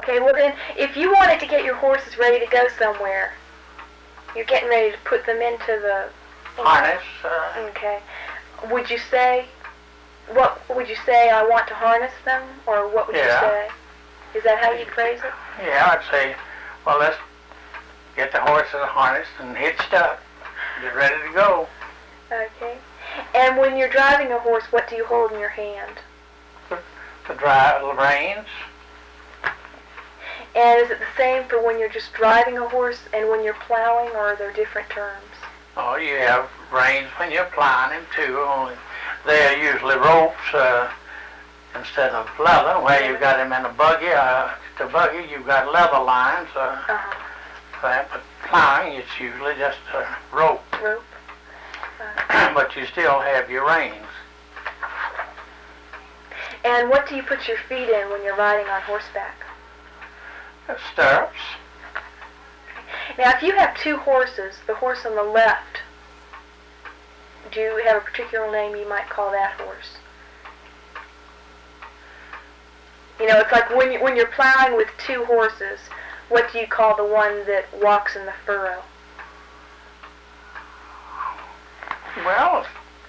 Okay, well then, if you wanted to get your horses ready to go somewhere, you're getting ready to put them into the harness. Okay. What would you say, I want to harness them? Or what would you say? Is that how you'd phrase it? Yeah, I'd say, well, let's get the horses harnessed and hitched up. Get ready to go. Okay. And when you're driving a horse, what do you hold in your hand? The reins. And is it the same for when you're just driving a horse and when you're plowing, or are there different terms? Oh, you have reins when you're plowing them too. Only they're usually ropes instead of leather. Where you've got them in a buggy, the buggy you've got leather lines. But plowing, it's usually just a rope. Rope. But you still have your reins. And what do you put your feet in when you're riding on horseback? Stirrups. Now, if you have two horses, the horse on the left, do you have a particular name you might call that horse? You know, it's like when you're plowing with two horses, what do you call the one that walks in the furrow? Well,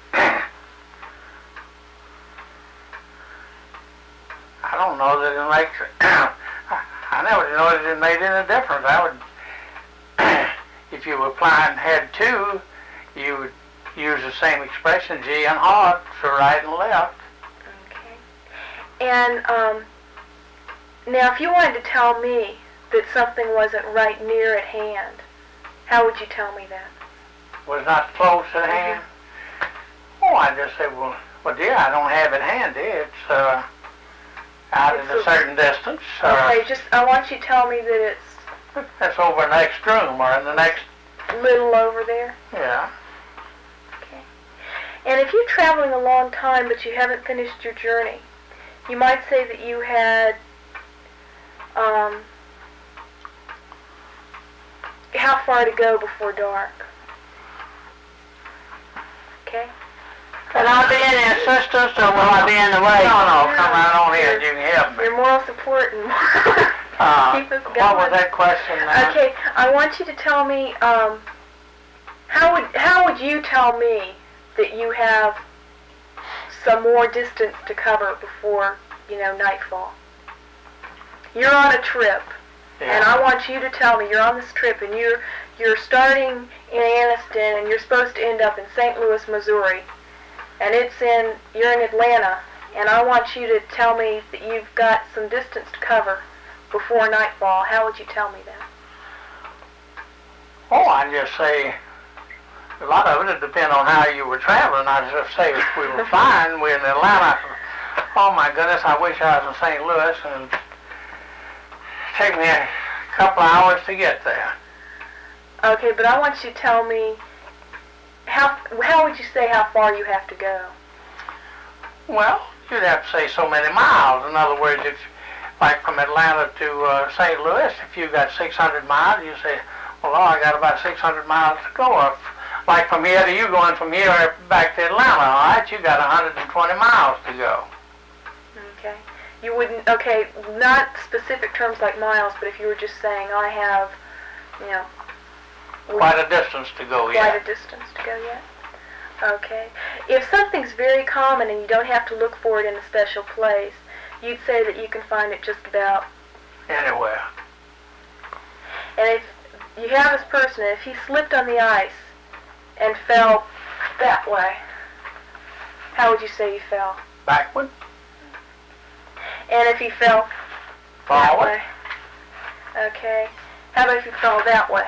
I don't know that it makes it. I never know that it made any difference. I would, if you were plowing had two, you would use the same expression, G and hard, for right and left. Okay. And now, if you wanted to tell me that something wasn't right near at hand, how would you tell me that? Was not close at hand? Oh, I'd just say, well, dear, I don't have it handy. It's out at a certain distance. Okay, I want you to tell me that it's... That's over next room, or in the next... Little over there? Yeah. Okay. And if you're traveling a long time but you haven't finished your journey, you might say that you had... how far to go before dark? Okay? Can I be any assistance, or will I be in the way? No, come right on here, you can help me. Your moral support and keep us going. What was that question now? Okay, I want you to tell me, how would you tell me that you have some more distance to cover before, nightfall? You're on a trip, and I want you to tell me, you're on this trip, and you're starting in Anniston, and you're supposed to end up in St. Louis, Missouri. And you're in Atlanta, and I want you to tell me that you've got some distance to cover before nightfall. How would you tell me that? Oh, I'd just say, a lot of it would depend on how you were traveling. I'd just say if we were flying, we're in Atlanta. Oh my goodness, I wish I was in St. Louis, and it'd take me a couple hours to get there. Okay, but I want you to tell me, how would you say how far you have to go? Well, you'd have to say so many miles. In other words, if, like from Atlanta to St. Louis, if you got 600 miles, you say, well, I got about 600 miles to go. Or like from here to you going from here back to Atlanta, all right, you got 120 miles to go. Okay. You wouldn't, okay, not specific terms like miles, but if you were just saying, I have, quite a distance to go yet. Quite a distance to go yet? Okay. If something's very common and you don't have to look for it in a special place, you'd say that you can find it just about... anywhere. And if you have this person, if he slipped on the ice and fell that way, how would you say he fell? Backward. And if he fell that way? Okay. How about if he fell that way?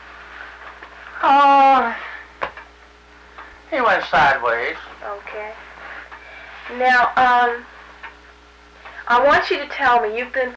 He went sideways. Okay. Now, I want you to tell me, you've been